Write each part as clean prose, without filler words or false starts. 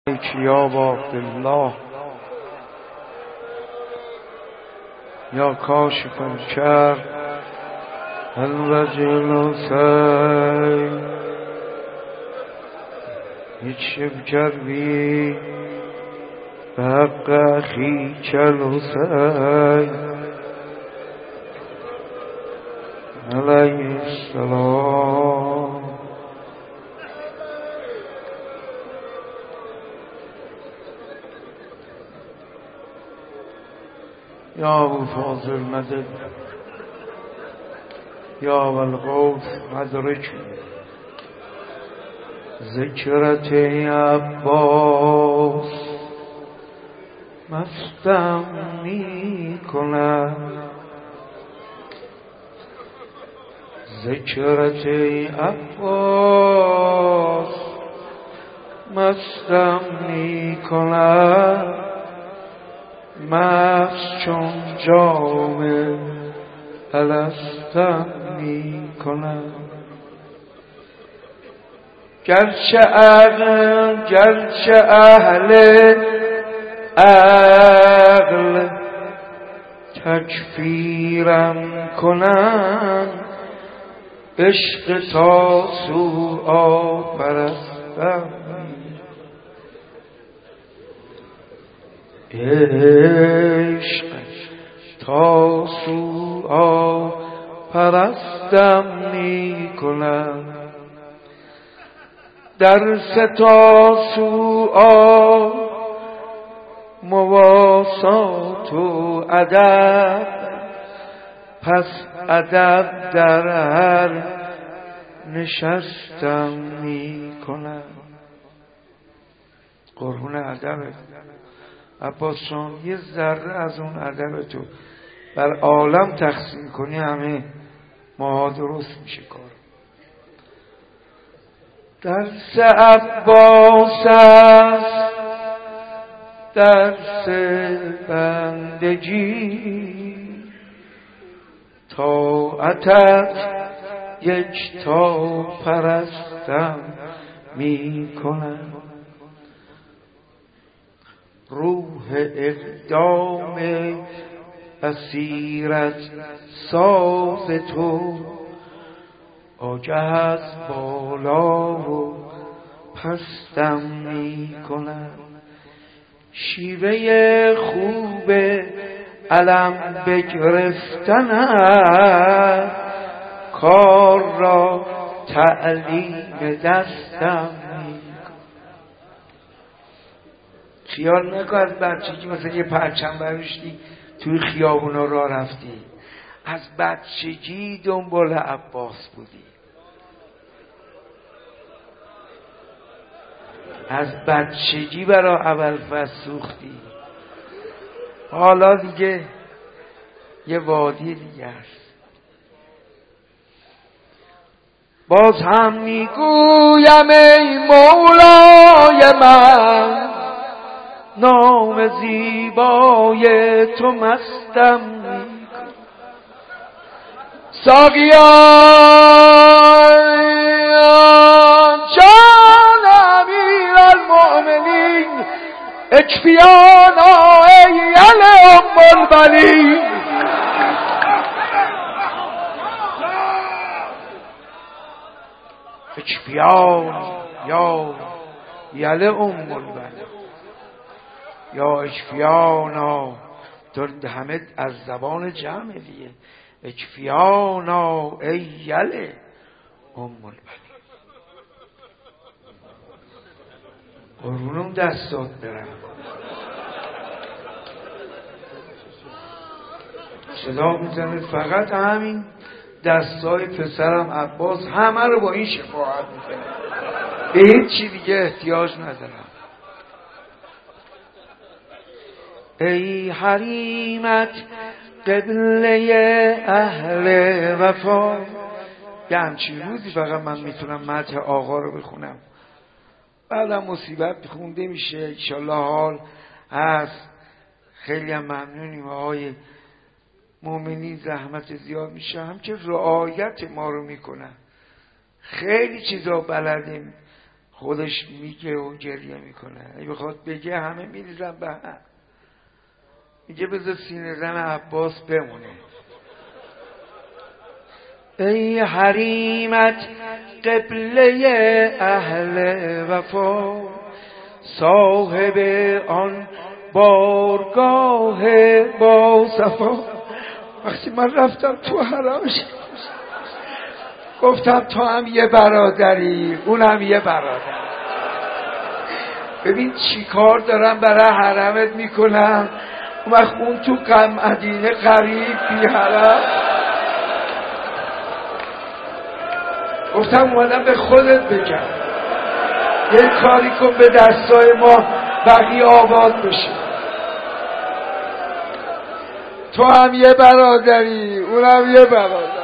یا عبدالله یا کاشف الکرب الرجل سی هیچ کربی به حق اخیک الحسین علیه السلام. یا ابو فاضل مدد یا ابو الغوث مدرک ذکرت عباس مستم می کند ذکرت عباس مستم می کند مست چون جام الستم می کند گرچه اهل عقل تکفیرم کنند عشق تا سوء پرستم عشق تا سوء پرستم می کنم درس تا سوء مواسات و ادب پس ادب در هر نشستم می کنم. قربون ادبت عباس جان، یه ذره از اون ادب تو بر عالم تقسیم کنی همه ماها درست میشه کار. درس عباس است درس بندگی طاعتت یک تا پرستم می کنم روح اقدام بصیرت ساز تو آگه از بالا و پستم می کنم شیوه خوب علم بگرفتن است کار را تعلیم دستم می کنم. خیال نکن از بچگی مثلا یه پرچم برداشتی توی خیابونا راه رفتی، از بچگی دنبال عباس بودی، از بچگی برای ابوالفضل سوختی، حالا دیگه یه وادی دیگه است. باز هم میگویم ای مولای من نام زیبای تو مستم می کن ساقیان جان امیر المؤمنین اکفیانا ایل ام البنین اکفیان یا یل ام البنین یا اکفیانا، تو همه از زبان جمع دیگه اکفیانا ایل ام البنین. قربونم دستات برم صدا میزنه فقط همین دستای پسرم عباس همه رو با این شفاعت میکنه، به هیچ چی دیگه احتیاج ندارم. ای حریمت قبله اهل وفا، یه همچین روزی فقط من میتونم مدح آقا رو بخونم، بعدم مصیبت خونده میشه انشالله حال هست. خیلی هم ممنونیم آقای مومنی، زحمت زیاد میشه هم که رعایت ما رو میکنن، خیلی چیزا بلدیم خودش میگه و گریه میکنه. اگه بخواد بگه همه میریزن به هم. میگه بذار سینه زن عباس بمونه. ای حریمت قبله اهل وفا، صاحب آن بارگاه با صفا. وقتی من رفتم تو حرمش گفتم تو هم یه برادری، اونم یه برادر. ببین چی کار دارم برای حرمت میکنم. اون وقت اون تو مدینه غریب بی حرم. گفتم اومدم به خودت بگم یه کاری کن به دستای ما بقیه آباد بشه. تو هم یه برادری، اونم یه برادر.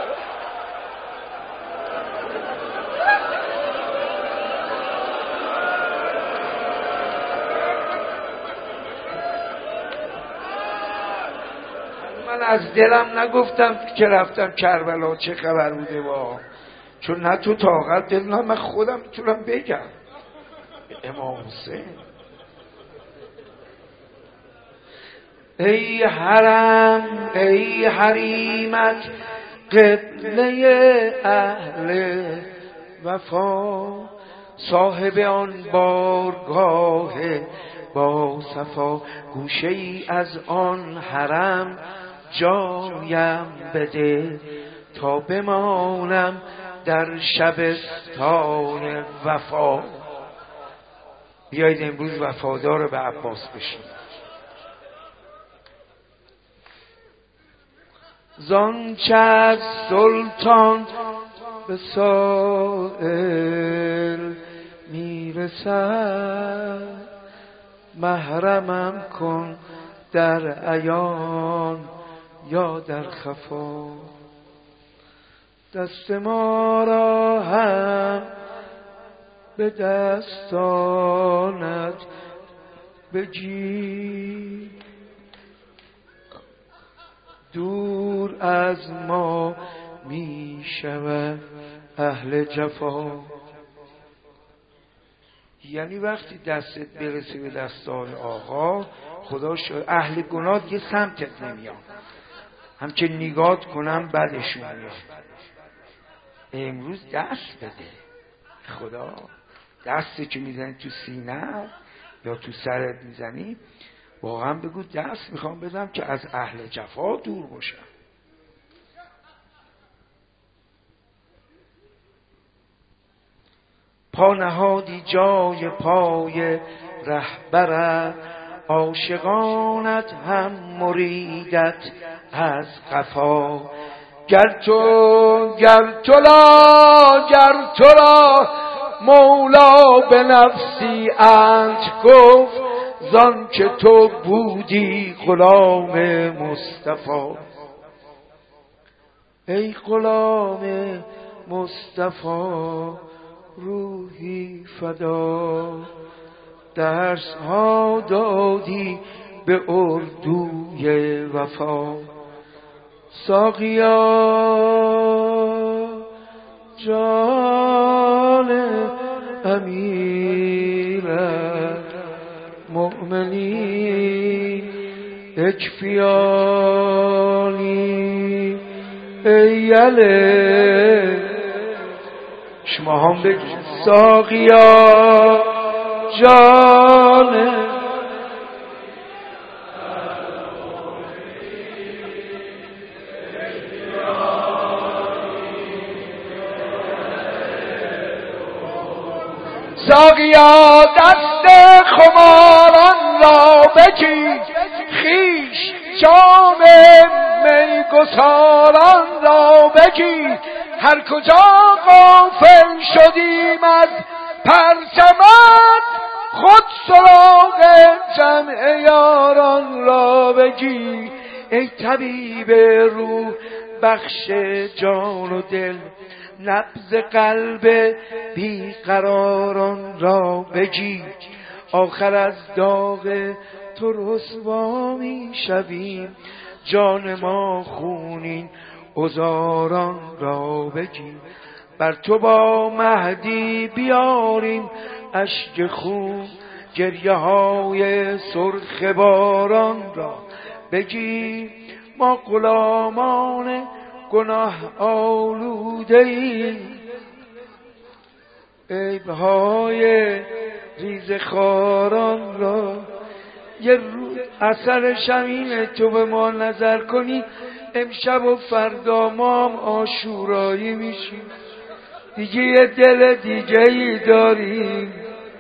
من از دلم نگفتم که رفتم کربلا چه خبر بوده با، چون نه تو طاقت دل، نه من خودم میتونم بگم امام حسین. ای حرم ای حریمت قبله اهل وفا، صاحب آن بارگاه با صفا. گوشه ای از آن حرم جایم بده، تا بمانم در شبستان وفا. بیایید امروز وفادار به عباس بشیم. زانچه از سلطان به سائل میرسد، محرمم کن در عیان یا در خفا. دست ما را هم به دستانت بگیر، دور از ما می شود اهل جفا. یعنی وقتی دستت برسه به دستان آقا، خدا شد اهل گناه یه سمتت نمیان، همچه نگات کنم بدشون میاد. امروز دست بده خدا. دستی که میزنی تو سینه یا تو سرت میزنی، واقعا بگو دست میخوام بدم که از اهل جفا دور باشم. پا نهادی جای پای رهبرت، عاشقانت هم مریدت از قفا. گر تو را مولا به نفسی انت گفت، زان که تو بودی غلام مصطفی. ای غلام مصطفی روحی فدا، درس ها دادی به اردوی وفا. ساقیا جان امیر مؤمنین، اکفیانی ایله. شما هم بگید ساقیا جان ساقیا دست خماران را بگیر، خیش جام می گساران را بگیر. هر کجا غافل شدیم از پرچمت، خود سراغ جمع یاران را بگیر. ای طبیب روح بخش جان و دل، نبض قلب بیقراران را بگیر. آخر از داغ تو رسوا می شویم، جان ما خونین عذاران را بگیر. بر تو با مهدی بیاریم اشک خون، گریه های سرخ باران را بگیر. ما غلامان گناه آلوده ایم، عیب‌های ریز خاران را. یه اثر شمیم تو به ما نظر کنی، امشب و فردا ما هم عاشورایی میشیم. دیگه یه دل دیگه ای داریم.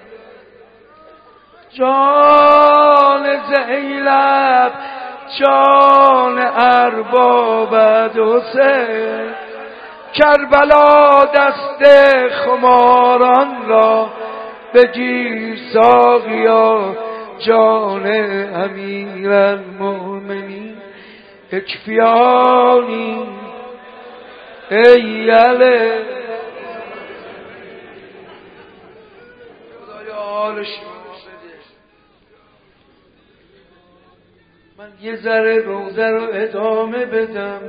جان زینب، جان ارباب حسین، کربلا دست خماران را بگیر ساقیا. جان امیرالمؤمنین اکفیانی ای علی. خدایا حالش من یه ذره روزه رو ادامه بدم.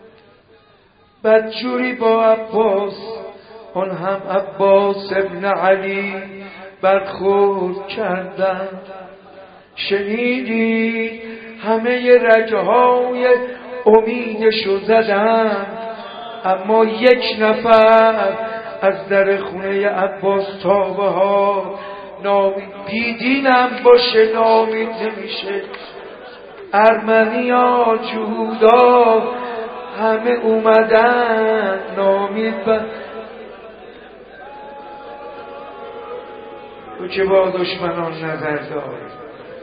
بدجوری با عباس، آن هم عباس ابن علی برخورد کردن. شنیدی همه رگهای امیدشو زدن، اما یک نفر از در خونه عباس تا بهار نامید. بیدینم باشه نامید نمیشه. ارمنیا، جهودا همه اومدن نامید. تو که با دشمنان نظر داری،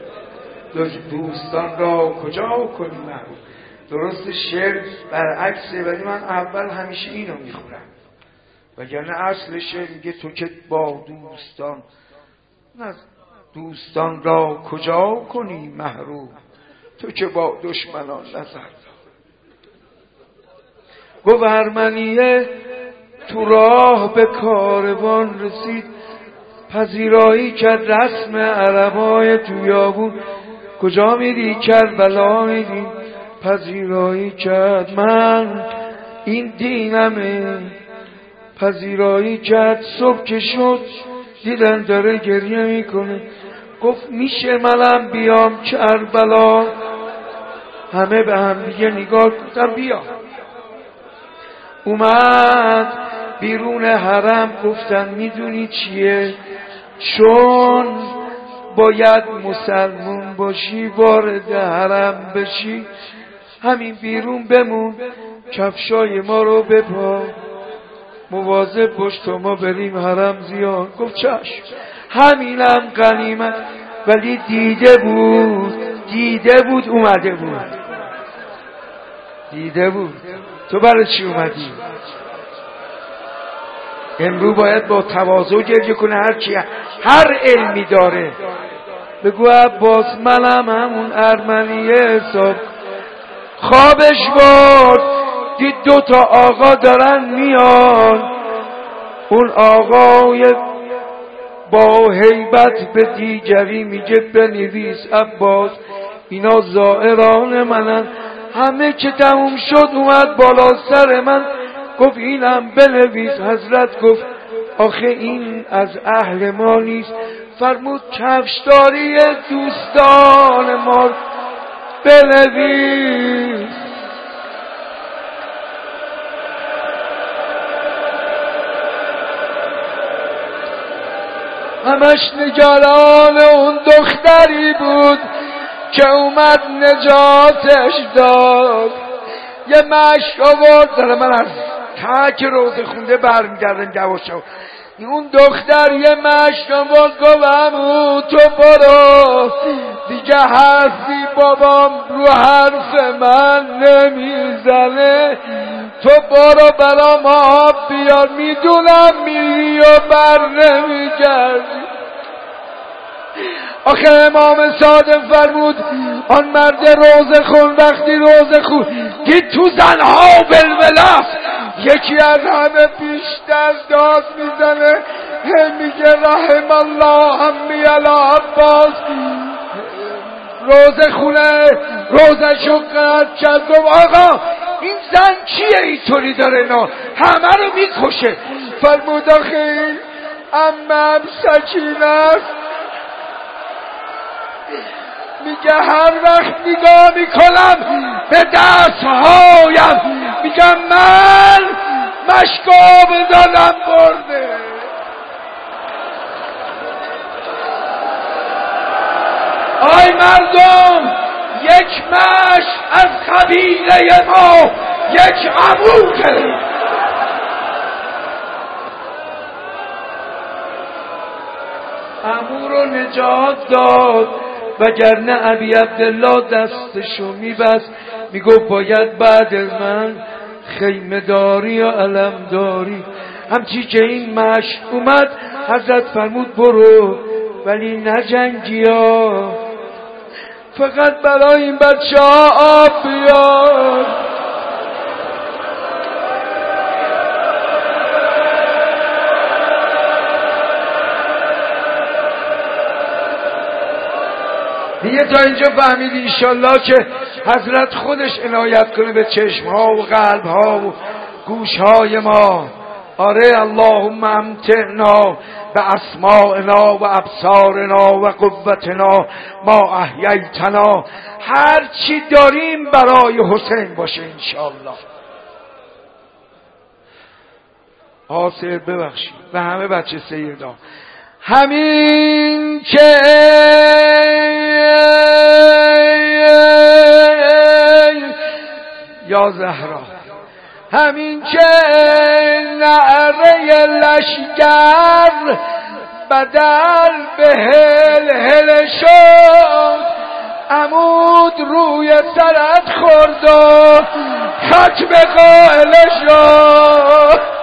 دوستان را کجا کنی محبوب. درست شعر برعکسه، ولی من اول همیشه اینو میخورم، وگرنه اصل شعر میگه تو که با دوستان، نه دوستان را کجا کنی محروم، تو که با دشمنان نظر داری. گفت ارمنیه تو راه به کاروان رسید، پذیرایی کرد رسم عربای تویابون. کجا میری؟ کربلا میری. پذیرایی کرد من این دینمه. پذیرایی کرد. صبح که شد دیدن داره گریه میکنه. گفت میشه منم بیام کربلا؟ همه به هم دیگه نگاه کردن. بیا. اومد بیرون حرم. گفتن میدونی چیه؟ چون باید مسلمون باشی وارد حرم بشی، همین بیرون بمون، کفشای ما رو بپا، مواظب باش تا ما بریم حرم زیان. گفت چشم. همینم غنیمت. ولی دیده بود اومده بود. دیده بود. تو برای چی اومدی؟ امروز باید با تواضع گریه کنه. هر علمی داره. بگو عباس منم همون ارمنیه حساب. خوابش برد دید 2 تا آقا دارن میان. اون آقای با هیبت به دیگری میگه بنویس عباس اینا زائران منن. همه که تموم شد اومد بالا سر من. گفت اینم بنویس. حضرت گفت آخه این از اهل ما نیست. فرمود کفشداری دوستان ما بنویس. همش نگران اون دختری بود که اومد نجاتش داد. یه مشک آورد. داره من از تک روزه خونده برمیگردم جواشم. اون دختر یه مشک آورد. گفتم تو برو دیگه حرفی بابام رو حرف من نمیزنه. تو برو برام آب بیار. میدونم میری و بر نمیگردی. آخه امام صادق فرمود آن مرد روزه خون وقتی روزه خون دید تو زنها بلبله یکی از همه بیشتر داد میزنه. میگه رحم الله امی عباس. روزه خونه روزه شو قطع کرد. گفت آقا این زن کیه اینطوری داره همه رو میکشه. فرمود آخه عمم سکینه است، میگه هر وقت نگاه میکنم به دستهایم میگم من مشکاب دادم برده. آی مردم، یک مشت از قبیله ما یک عمو کرد. عمو رو نجات داد، وگرنه ابی عبدالله دستشو میبست میگفت باید بعد از من خیمه داری یا علم داری. همچی که این مشت اومد حضرت فرمود برو ولی نجنگی ها، فقط برای این بچه ها آب بیار. دیگه تا اینجا فهمید انشالله که حضرت خودش عنایت کنه به چشمها و قلبها و گوشهای ما. آره اللهم امتعنا به اسماعنا و ابصارنا و قوتنا ما احییتنا. هر چی داریم برای حسین باشه انشالله. آسر ببخشید و همه بچه سیدا. همین که یا زهرا، همین که نعره لشگر بدل به هل هل شد، عمود روی سرت خورد و خط به قائل شد.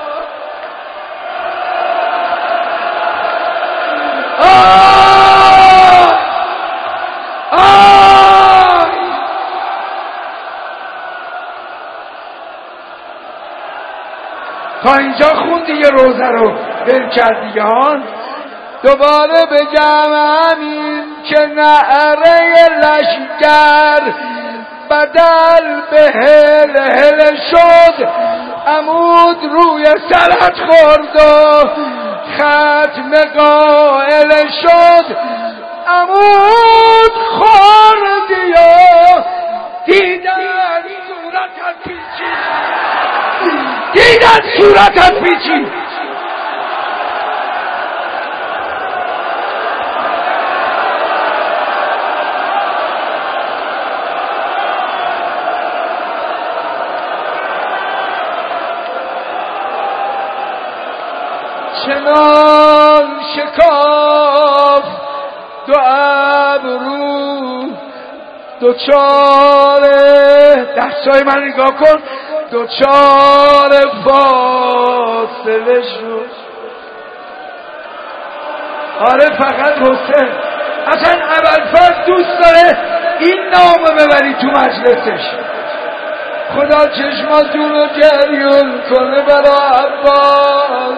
تا اینجا خوندی یه روزه رو بل کردی ها. دوباره بگم همین که نعره لشگر بدل به هل هل شد، عمود روی سرت خورد و ختم قائل شد. عمود خوردی و دیدن صورتت پیچید، دیدن صورتت پیچید. چنان شکاف دو ابرو دوچاره، دستای من نگاه کن، دوچاره فاصله شد. آره فقط حسین. اصلا ابوالفضل دوست داره این نامو ببری تو مجلسش. خدا چشماتون رو جریون کنه برای عباس.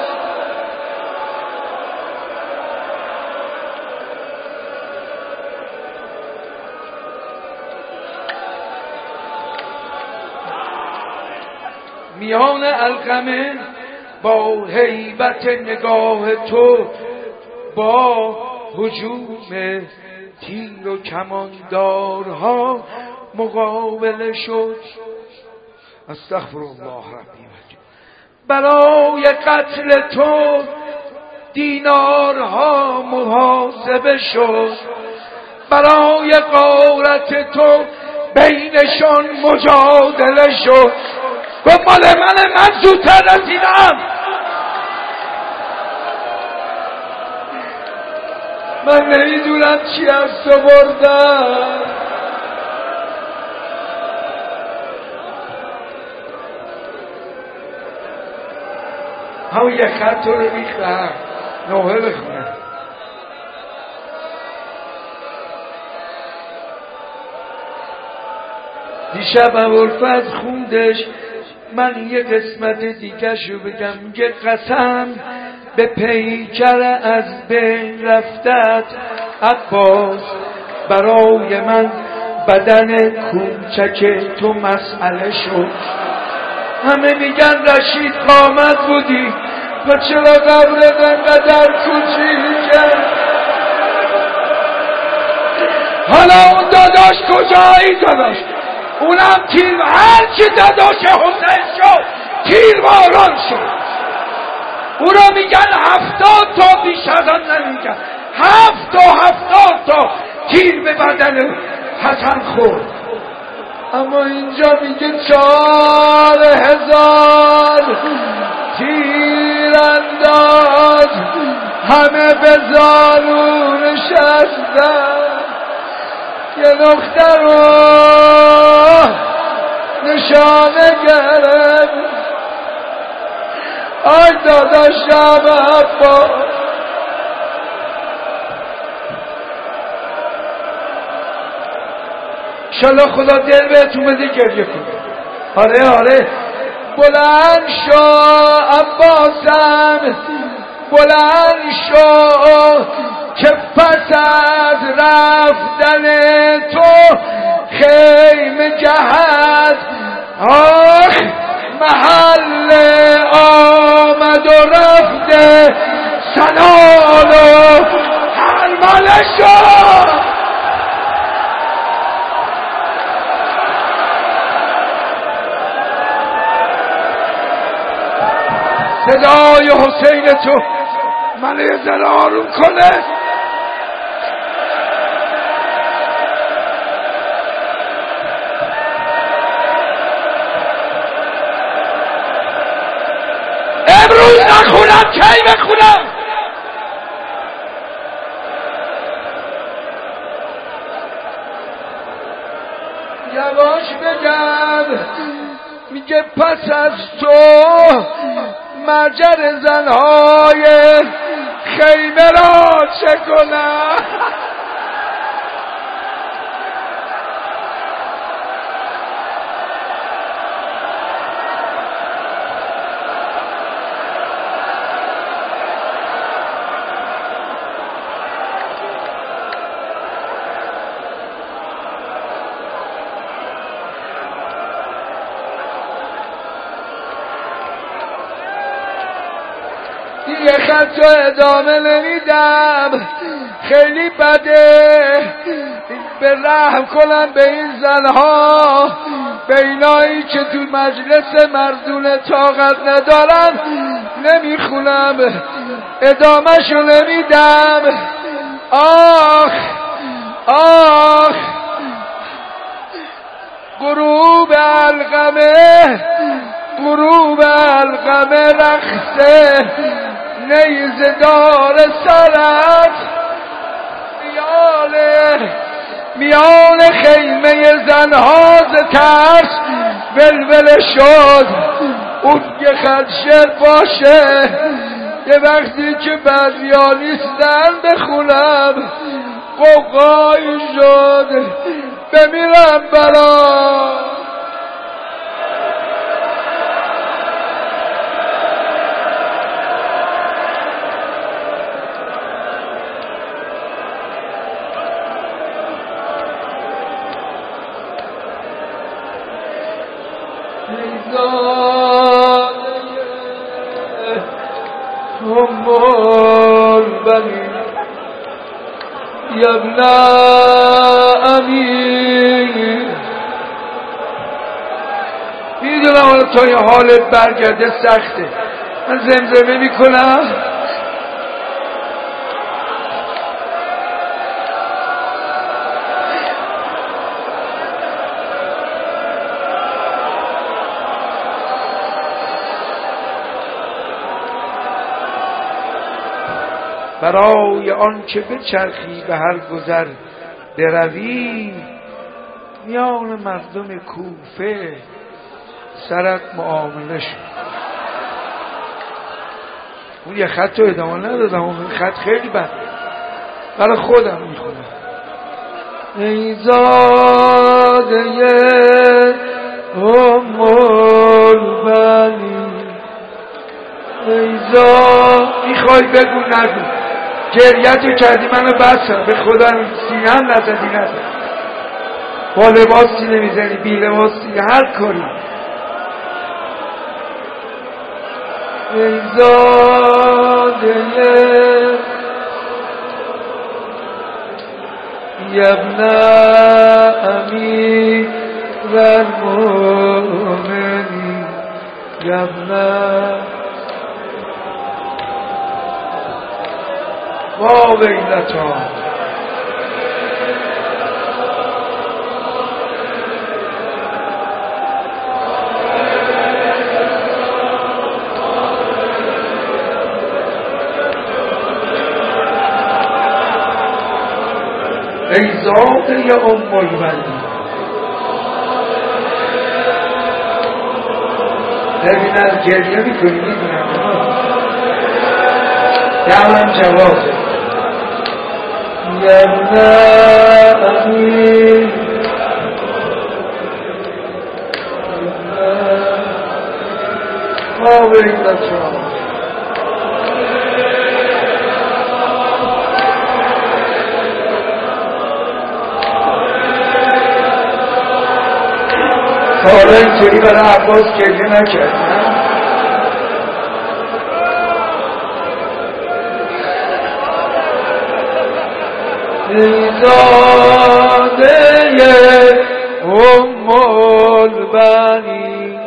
میان القمه با هیبت نگاه تو، با هجوم تیر و کماندارها مقابله شد. استغفر الله ربی. برای قتل تو دینارها محاسبه شد، برای غارت تو بینشان مجادله شد. گفت مال من زودتر رسیدم. من نمیدونم چی از تو بردم. همون یک خط تو رو ریختم نوحه بخونم. دیشب ابوالفضل خوندش، من یه قسمت دیگه شو بگم. یه قسم به پیکر از بین رفتت عباس، برای من بدن کوچک تو مسئله شد. همه میگن رشید قامت بودی و چرا قبرت انقدر کوچیکه؟ حالا اون داداش کجایی داداش؟ اونم تیر، هرچی داداش حسین شد تیرباران شد. او را میگن 70 تا، بیش از آن نمیگن، 70 تا تیر به بدن حسن خورد. اما اینجا میگه 4000 تیر انداز، همه به زانو نشستن. یه دختر رو نشانه گرفت، آی داداشم عباس، انشالله خدا دل بهتون بده گریه کنه. آره بلند شو عباسم، بلند شو که پس از رفتن تو خیمه جهت آخ محل آمد و رفته سنان و حرمله شد. صدای حسین تو من یه ذره آروم کنه. امروز نخونم کی بخونم؟ یواش بگم، میگه پس از تو مجر زنهای خیمه را چه کنم؟ یه خط رو ادامه نمیدم، خیلی بده. به رحم کنم به این زنها، به اینایی که تو مجلس مردون طاقت ندارن. نمیخونم، ادامهشو نمیدم. آخ آخ غروب القمه، غروب القمه رخصه نیزدار سرت میان خیمه زنها ز ترس ولوله شد. اون یه خدشر باشه، یه وقتی که بعضیا نیستن بخونم. قوقایی شد بمیرم برا ابن امیر. میدونم حالا تا این حالت برگرده سخته، من زمزمه میکنم. برای آن که بچرخی به هر گذر بروی، میان مردم کوفه سرت معامله شد. اون یه خط رو ادامه ندادم، اون خط خیلی بد، برای خودم میخونم. ای زاده ام البنی، ای زاده میخوای بگو نگو، گریت رو کردی منو بسم، به خدا سینه‌ام نزدی نزد. با لباسی نمیزنی، بی لباسی، هر کاری. ای زاده ابن امیر المؤمنین ابن ما ویلتا ای زاده ام البنین. ببین از گریه میکنی میدونم دمم جوازه یبن امین ما ویلتا حالا اینطوری برای عباس گریه نکرد ای زاده ام البنین.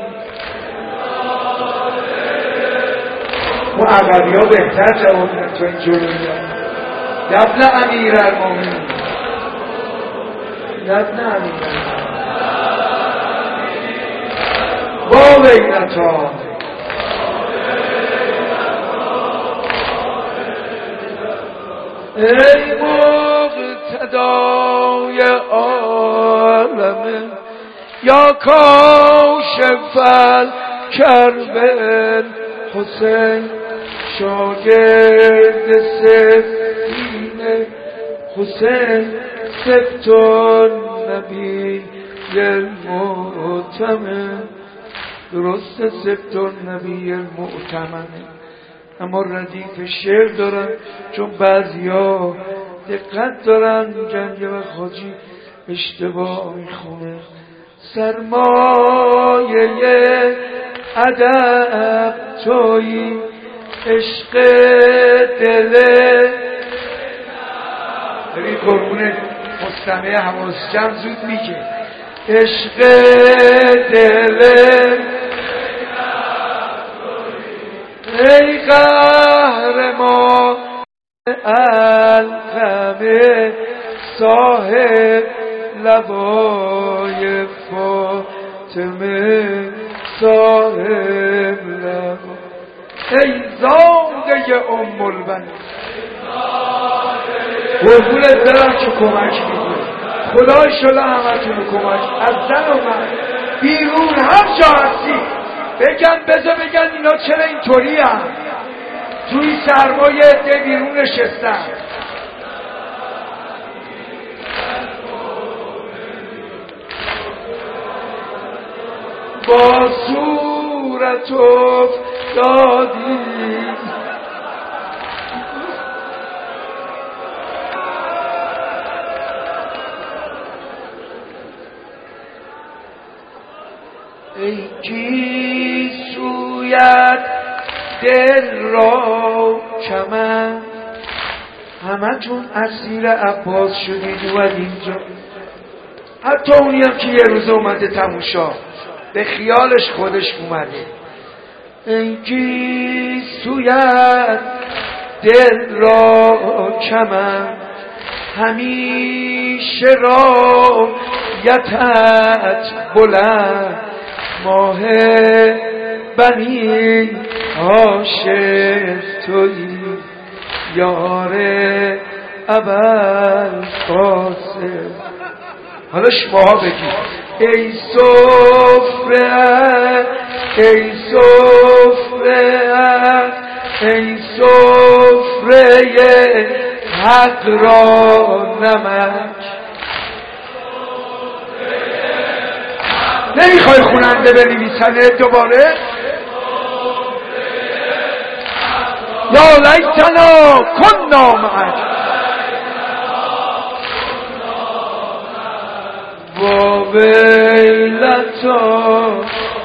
اون عقبی ها بهتر جواب میدن تو این جلوی ابن امیر المؤمنین ابن امیر با ویلتا. ای مقتدای عالم یا کاشف الکرب حسین شاگرد سفین حسین سبت النبی المؤتمن. درسته سبت النبی المؤتمنه، اما ردیف شعر دارن چون بعضیا دقت دارن جنگ و خاجی اشتباه میخونه. سرمایه ادب تویی عشق دله. ببین قربون مستمع حواس جمع زود میگه عشق دله. ای قهرمان القمه صاحب لبای فاطمه صاحب لبا. ای زاده ام البنین. قربونت برم که کمک میکنه. خدا شلا همتون کمک از زن و من بیرون هر جا هستی بگن بگن اینا چرا اینطوری هم توی سرمایه عده بیرون نشستن. با صورت افتادی ای گیسویت دل را کمند. همه تون اسیر عباس شدید اومد اینجا، حتی اونی هم که یه روز اومده تماشا به خیالش خودش اومده. ای گیسویت دل را کمند، همیشه رایتت بلند. ماه بنی عاشق تویی یار ابوالقاسم. حالا شماها بگید ای سفره ای سفره ای سفره حق را نمک. نمیخوای خوننده بنویسنه دوباره؟ یا لیتنا کنا معک با ویلتا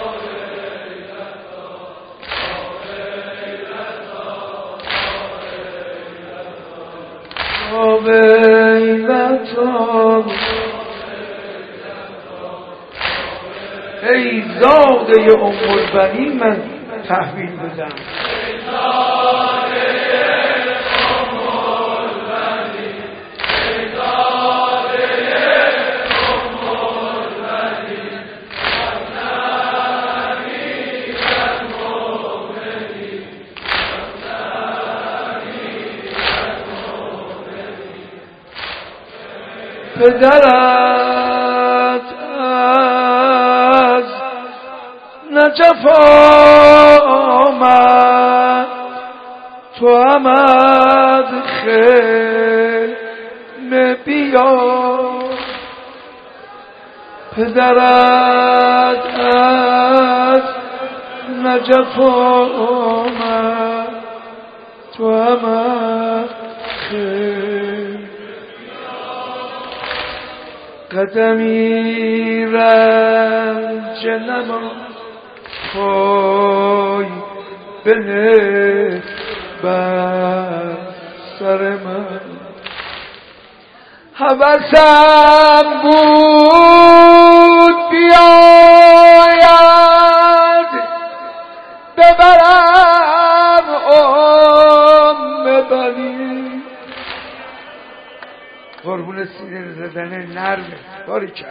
با ویلتا ای زاده ام البنین من تحویل بدم پدرت از نجف آمد تو آمد خیمه بیا پدرت از نجف آمد تو آمد خیمه قدمی رنج نما پای بنه بر سر من هوسم بود بیاید ببرم بنی قربون سینه زدن نرمه باری کرد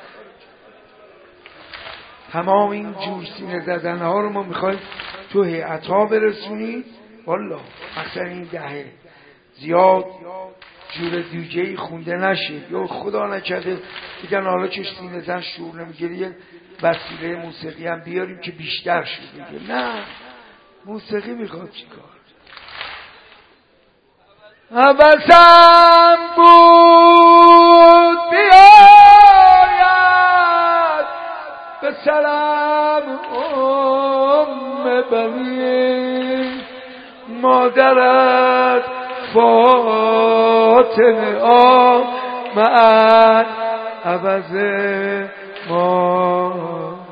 تمام این جور سینه زدن ها رو ما میخوایم تو هیئت ها برسونید والله مثلا این دهه زیاد جور دیگه‌ای خونده نشه یا خدا نکرده دیگن حالا چه سینه زن شعور نمیگیره یه وسیله موسیقی هم بیاریم که بیشتر شد میگه نه موسیقی میخواد چیکار هوسم بود بیاید به سلام بنی مادرت فاطمه آمد عوض ما